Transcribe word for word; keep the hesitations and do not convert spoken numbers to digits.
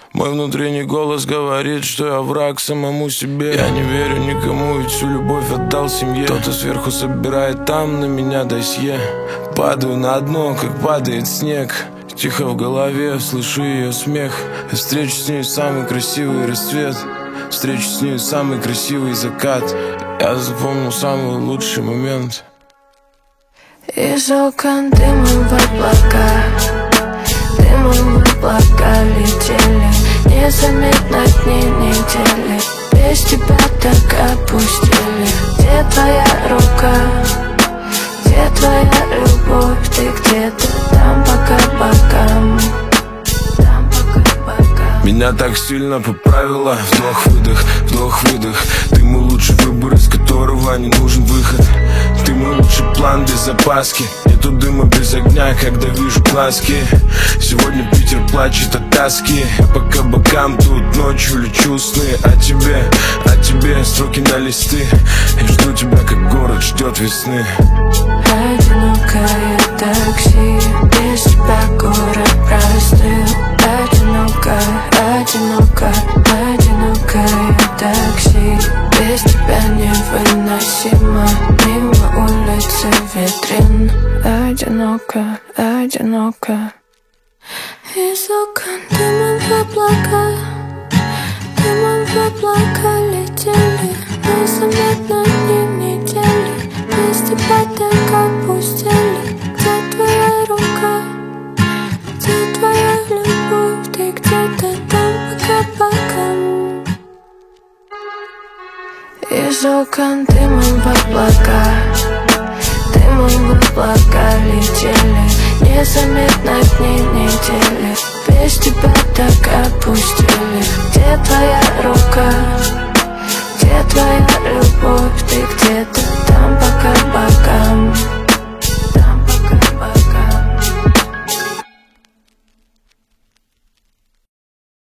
Мой внутренний голос говорит, что я враг самому себе. Я не верю никому, ведь всю любовь отдал семье. Кто-то сверху собирает там на меня досье. Падаю на дно, как падает снег. Тихо в голове, слышу ее смех. Я встречу с ней самый красивый рассвет. Встречу с ней самый красивый закат. Я запомнил самый лучший момент. Из окон дымом в облака, дымом в облака летели. Незаметно дни недели. Без тебя так опустили. Где твоя рука? Где твоя любовь? Ты где-то там пока бокам. Там пока бокам. Меня так сильно поправила. Вдох-выдох, вдох-выдох. Ты мой лучший выбор, из которого не нужен выход. Ты мой лучший план без запаски. Нету дыма без огня, когда вижу глазки. Сегодня Питер плачет от тоски. Я пока бокам тут ночью лечу сны. А тебе, а тебе строки на листы. Я жду тебя, как город ждет весны. Одинокое такси, без тебя город простыл. Одиноко, одиноко, одинокое такси. Без тебя невыносимо. Мимо улицы витрин. Одиноко, одиноко. Из окон дымом в облака, дымом в облака летели. Незаметно дни недели. Без тебя так опустили. Где твоя рука? Где твоя любовь? Ты где-то там пока бокам. Из окон дымом в облака, дымом в облака летели. Незаметно дни недели. Без тебя так опустили. Где твоя рука? Где твоя любовь? Ты где-то там пока бокам.